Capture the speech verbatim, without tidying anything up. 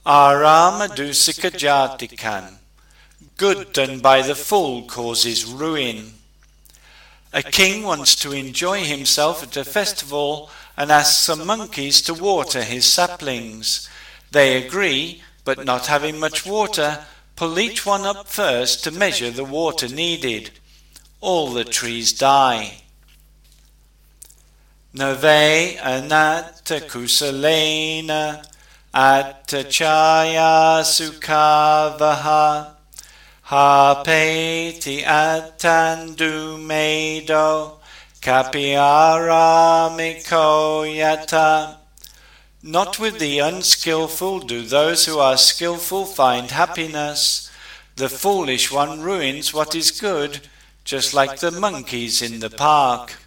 Aramadusika. Good done by the fool causes ruin. A king wants to enjoy himself at a festival and asks some monkeys to water his saplings. They agree, but not having much water, pull each one up first to measure the water needed. All the trees die. Nave anatta kusalena atta chaya sukavaha hapeti attandu medo kapiaramiko yata. Not with the unskillful do those who are skillful find happiness. The foolish one ruins what is good, just like the monkeys in the park.